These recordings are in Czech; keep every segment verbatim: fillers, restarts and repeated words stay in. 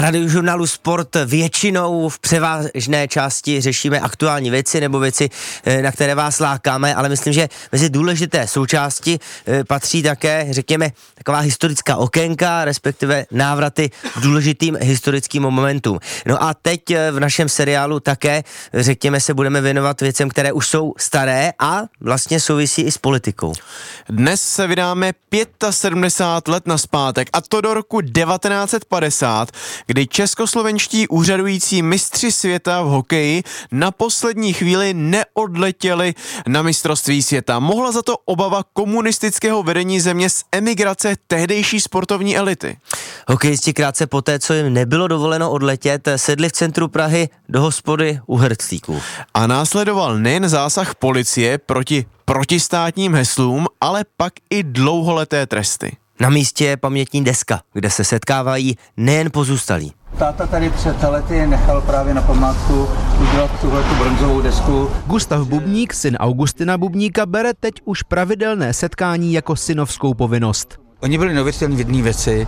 Radiožurnálu Sport většinou v převážné části řešíme aktuální věci nebo věci, na které vás lákáme, ale myslím, že mezi důležité součásti patří také, řekněme, taková historická okénka, respektive návraty k důležitým historickým momentům. No a teď v našem seriálu také, řekněme, se budeme věnovat věcem, které už jsou staré a vlastně souvisí i s politikou. Dnes se vydáme sedmdesát pět let nazpátek, a to do roku devatenáct set padesát, kdy českoslovenští úřadující mistři světa v hokeji na poslední chvíli neodletěli na mistrovství světa. Mohla za to obava komunistického vedení země z emigrace tehdejší sportovní elity. Hokejisti krátce poté, co jim nebylo dovoleno odletět, sedli v centru Prahy do hospody u hrclíků. A následoval nejen zásah policie proti protistátním heslům, ale pak i dlouholeté tresty. Na místě je pamětní deska, kde se setkávají nejen pozůstalí. Táta tady před lety nechal právě na památku udělat tuhletu bronzovou desku. Gustav Bubník, syn Augustina Bubníka, bere teď už pravidelné setkání jako synovskou povinnost. Oni byli neuvěřitelní v jedné věci,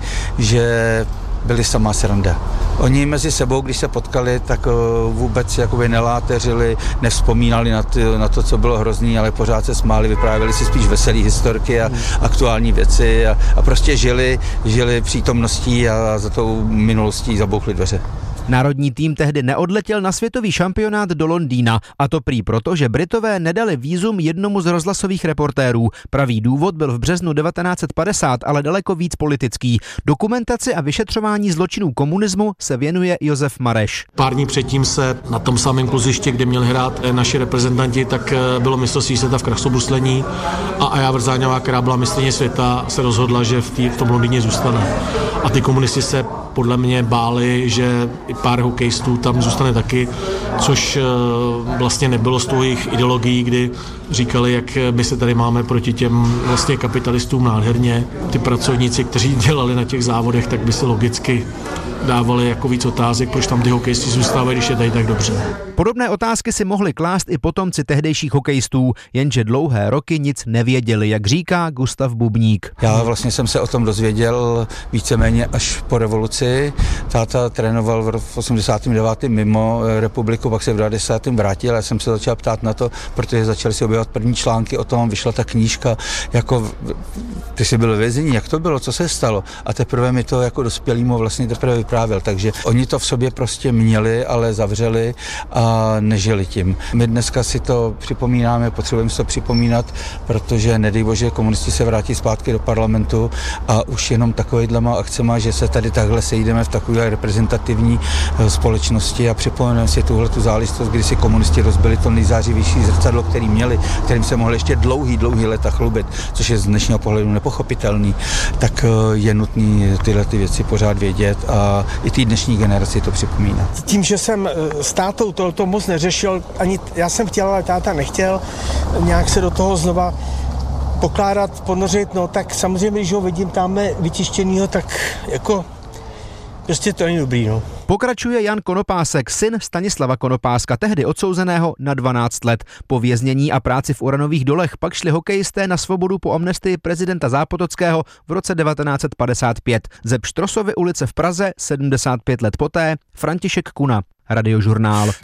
že byli samá sranda. Oni mezi sebou, když se potkali, tak vůbec jakoby neláteřili, nevzpomínali na to, na to, co bylo hrozný, ale pořád se smáli, vyprávěli si spíš veselý historky a aktuální věci a, a prostě žili, žili přítomností a za tou minulostí zabouchli dveře. Národní tým tehdy neodletěl na světový šampionát do Londýna, a to prý proto, že Britové nedali vízum jednomu z rozhlasových reportérů. Pravý důvod byl v březnu devatenáct set padesát, ale daleko víc politický. Dokumentaci a vyšetřování zločinů komunismu se věnuje Josef Mareš. Pár dní předtím se na tom samém kluzišti, kde měli hrát naši reprezentanti, tak bylo mistrovství světa v krasobruslení a Aja Vrzáňová, která byla mistryně světa, se rozhodla, že v, tý, v tom Londýně zůstane. A ty komunisti se podle mě báli, že pár hokejistů tam zůstane taky, což vlastně nebylo z toho jejich ideologií, kdy říkali, jak my se tady máme proti těm vlastně kapitalistům nádherně. Ty pracovníci, kteří dělali na těch závodech, tak by se logicky dávali jako víc otázek, proč tam ty hokejisti zůstávají, když je tady tak dobře. Podobné otázky si mohli klást i potomci tehdejších hokejistů, jenže dlouhé roky nic nevěděli, jak říká Gustav Bubník. Já vlastně jsem se o tom dozvěděl víceméně až po revoluci. Táta trénoval v osmdesátém devátém mimo republiku, pak se v devadesátém vrátil a já jsem se začal ptát na to, protože začaly se objevovat první články o tom, vyšla ta knížka, jako ty jsi byl ve vězení, jak to bylo, co se stalo, a teprve mi to jako dospělýmu vlastně teprve vyprávěl, takže oni to v sobě prostě měli, ale zavřeli a nežili tím. My dneska si to připomínáme, potřebujeme si to připomínat, protože nedej bože, komunisti se vrátí zpátky do parlamentu a už jenom takovýhlema akcema, že se tady takhle sejdeme v takové reprezentativní společnosti a připomeneme si tuhle tu záležitost, kdy si komunisti rozbili to nejzářivější zrcadlo, který měli, kterým se mohli ještě dlouhý, dlouhý léta chlubit, což je z dnešního pohledu nepochopitelný, tak je nutný tyhle ty věci pořád vědět a i té dnešní generaci to připomínat. Tím, že jsem s tátou to moc neřešil, ani já jsem chtěl, ale táta nechtěl nějak se do toho znova pokládat, ponořit, no tak samozřejmě, když ho vidím tamhle vytištěnýho, tak jako prostě to není dobrý, no. Pokračuje Jan Konopásek, syn Stanislava Konopáska, tehdy odsouzeného na dvanáct let. Po věznění a práci v uranových dolech pak šli hokejisté na svobodu po amnestii prezidenta Zápotockého v roce devatenáct set padesát pět. Ze Pštrosovy ulice v Praze sedmdesát pět let poté František Kuna, Radiožurnál.